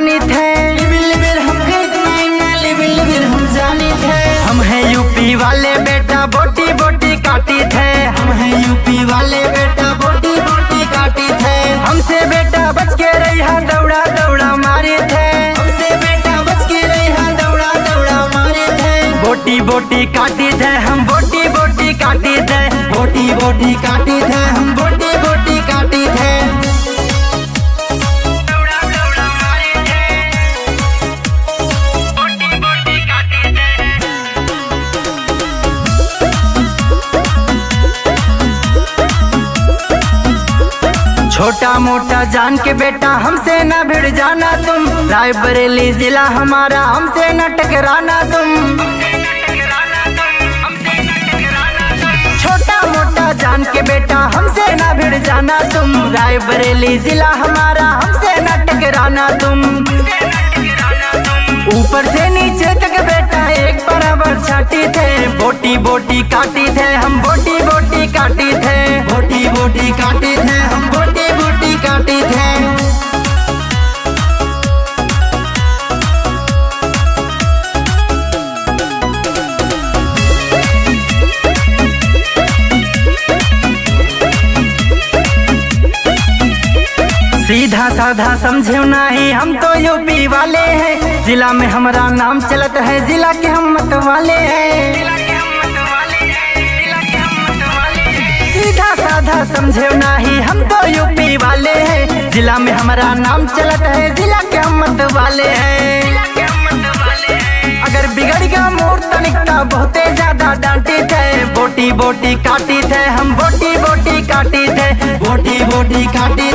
जानी थे, हम हैं यूपी वाले बेटा बोटी बोटी काटी थे, हम हैं यूपी वाले बेटा बोटी बोटी काटी थे। हमसे बेटा बच के रही दौड़ा दौड़ा मारे थे, हमसे बेटा बच के रही दौड़ा दौड़ा मारे थे। बोटी बोटी काटी थे हम बोटी बोटी काटी थे, बोटी बोटी काटी थे हम बोटी बोटी काटी थे। दौड़ा दौड़ा मारे थे, बोटी बोटी काटी थे। छोटा मोटा जान के बेटा हमसे न भिड़ जाना तुम, रायबरेली जिला हमारा हमसे न टकराना तुम। छोटा मोटा जान के बेटा हमसे न भिड़ जाना तुम, रायबरेली जिला हमारा हमसे न टकराना तुम। ऊपर से नीचे तक बेटा एक बराबर छाटी थे, बोटी बोटी काटी थे हम बोटी बोटी काटी थे, बोटी बोटी काटी थे हम बोटी बोटी काटी थे। सीधा साधा समझे नहीं हम तो यूपी वाले हैं, जिला में हमारा नाम चलत है, जिला के हम मत वाले हैं। सीधा साधा समझे नहीं हम तो यूपी वाले हैं, जिला में हमारा नाम चलत है, जिला के हम मत वाले हैं। अगर बिगड़ गया मोर तनिकता बहुते ज्यादा डांटे थे, बोटी बोटी काटी थे हम बोटी बोटी काटी थे, बोटी बोटी काटी